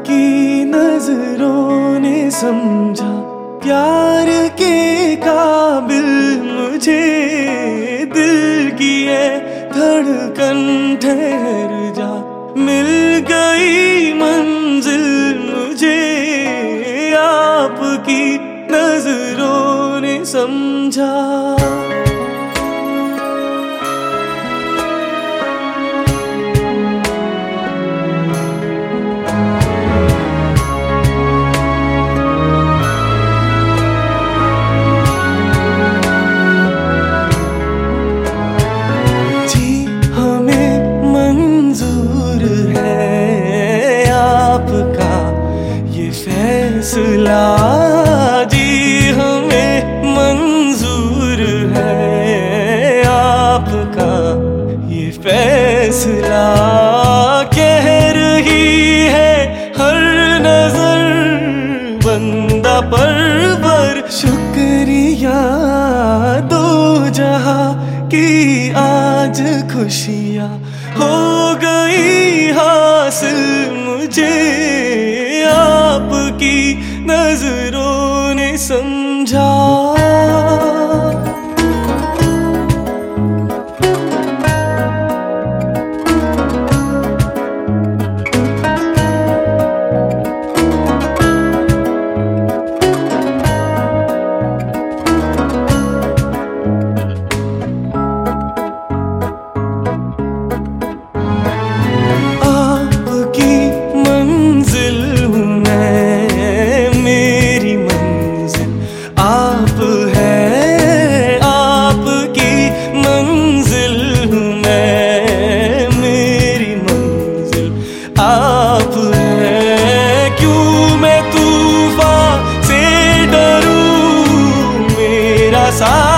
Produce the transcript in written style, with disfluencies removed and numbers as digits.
की नजरों ने समझा प्यार के काबिल मुझे। दिल की है धड़कन ठहर जा, मिल गई मंजिल मुझे। आपकी नजरों ने समझा। फैसला जी हमें मंजूर है, आपका ये फैसला। कह रही है हर नजर बंदा परवर, शुक्रिया दो जहां की आज खुशियां हो गई हासिल मुझे। आपकी नजरों ने समझा। आप हैं क्यों मैं तूफान से डरूं, मेरा साथ